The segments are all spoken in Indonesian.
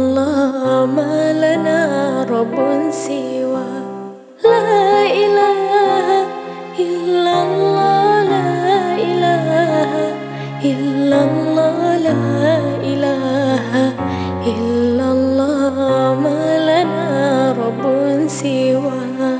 illallah ma lana rabbun siwa. La ilaha illallah, la ilaha illallah, la ilaha illallah ma lana rabbun siwa.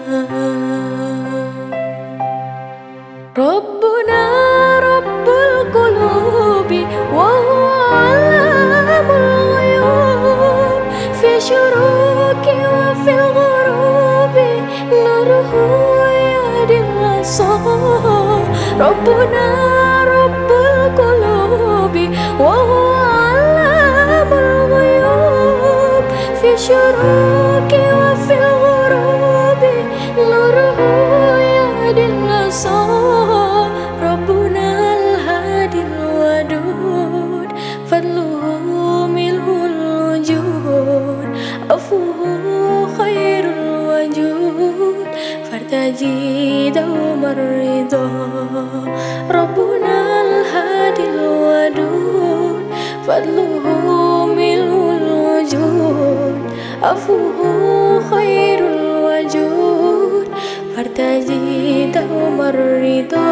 Rabbuna rabbul qulubi wa huwa alamul ghuyub, fi syuruki wa fil ghurubi nuruhu yahdil asar. Rabbuna rabbul qulubi wa huwa alamul ghuyub, fi syuruki wa fil ghurubi nuruhu yahdil asar. Rabbuna al-hadil wadud, fadluhu mil'ul wujud, afuhu khairul wajud, fartaji dawmar ridha. Rabbuna al-hadil wadud, fadluhu mil'ul wujud, afuhu khairul wajud, fartaji dawmar ridha.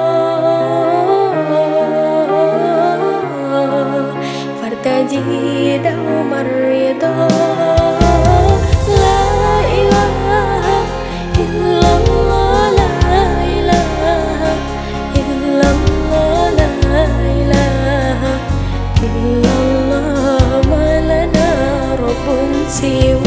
Fartaji dawmar ridha. La ilaha illallah, la ilaha illallah, la ilaha illallah ma lana rabbun siwa.